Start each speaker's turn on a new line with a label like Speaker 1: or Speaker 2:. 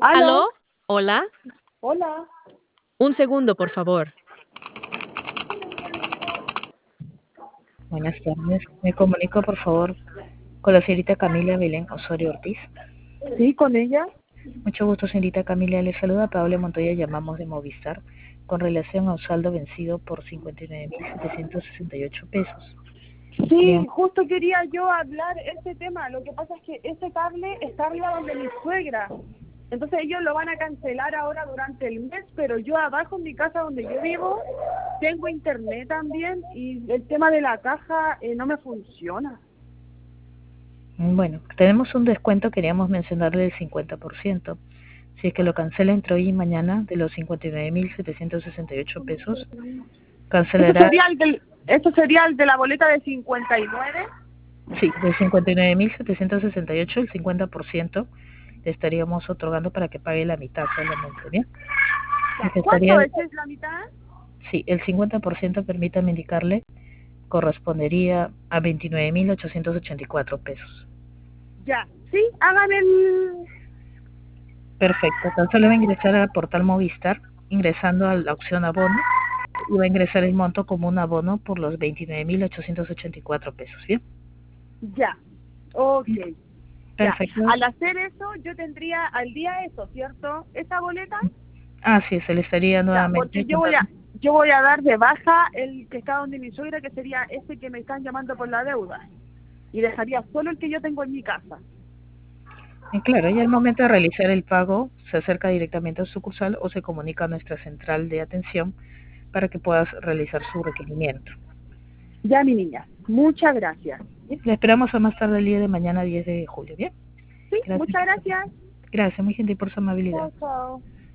Speaker 1: ¿Aló?
Speaker 2: ¿Aló? ¿Hola?
Speaker 1: Hola.
Speaker 2: Un segundo, por favor.
Speaker 3: Buenas tardes. Me comunico, por favor, con la señorita Camila Belén Osorio Ortiz.
Speaker 1: Sí, con ella.
Speaker 3: Mucho gusto, señorita Camila. Le saluda Pablo Montoya. Llamamos de Movistar con relación a un saldo vencido por 59.768 pesos.
Speaker 1: Sí,
Speaker 3: Bien.
Speaker 1: justo quería yo hablar ese tema. Lo que pasa es que ese cable está arriba donde mi suegra. Entonces ellos lo van a cancelar ahora durante el mes, pero yo abajo en mi casa donde yo vivo tengo internet también y el tema de la caja no me funciona.
Speaker 3: Bueno, tenemos un descuento, queríamos mencionarle del 50%. Si es que lo cancela entre hoy y mañana, de los 59.768 pesos,
Speaker 1: ¿Eso
Speaker 3: cancelará,
Speaker 1: sería eso sería el de la boleta de 59?
Speaker 3: sí, de 59.768, el 50% le estaríamos otorgando para que pague la mitad solamente, ¿bien? Que
Speaker 1: ¿Cuánto
Speaker 3: estaría,
Speaker 1: es la mitad?
Speaker 3: sí, el 50%, permítame indicarle, correspondería a 29.884 pesos.
Speaker 1: Ya, sí, hagan el...
Speaker 3: Perfecto, entonces le va a ingresar al portal Movistar, ingresando a la opción abono, y va a ingresar el monto como un abono por los 29.884 pesos, ¿bien?
Speaker 1: Ya, ok. Ya,
Speaker 3: Perfecto.
Speaker 1: al hacer eso yo tendría al día eso, ¿cierto? Esa boleta.
Speaker 3: Así se le estaría
Speaker 1: Ya,
Speaker 3: nuevamente
Speaker 1: porque
Speaker 3: contando.
Speaker 1: yo voy a dar de baja el que está donde mi suegra, que sería ese que me están llamando por la deuda. Y dejaría solo el que yo tengo en mi casa.
Speaker 3: Y claro, y al momento de realizar el pago, se acerca directamente a su sucursal o se comunica a nuestra central de atención para que puedas realizar su requerimiento.
Speaker 1: Ya, mi niña, muchas gracias.
Speaker 3: Bien, la esperamos a más tarde el día de mañana, 10 de julio, ¿bien?
Speaker 1: Sí,
Speaker 3: Gracias.
Speaker 1: muchas gracias.
Speaker 3: Gracias, muy gentil por su amabilidad.
Speaker 1: Chao, chao.